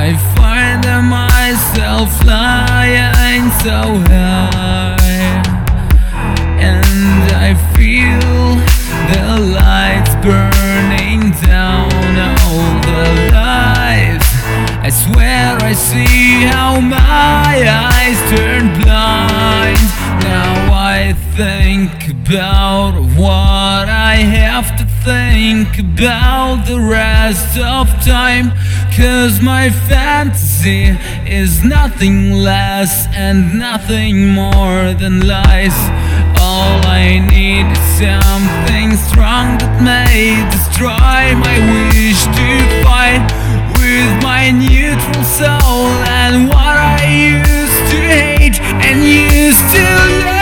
I find myself flying so high, and I feel the lights burning down all the lives. I swear I see how my eyes turn blind. Now I think about what I have to think about the rest of time, 'cause my fantasy is nothing less and nothing more than lies. All I need is something strong that may destroy my wish to fight with my neutral soul and what I used to hate and used to love.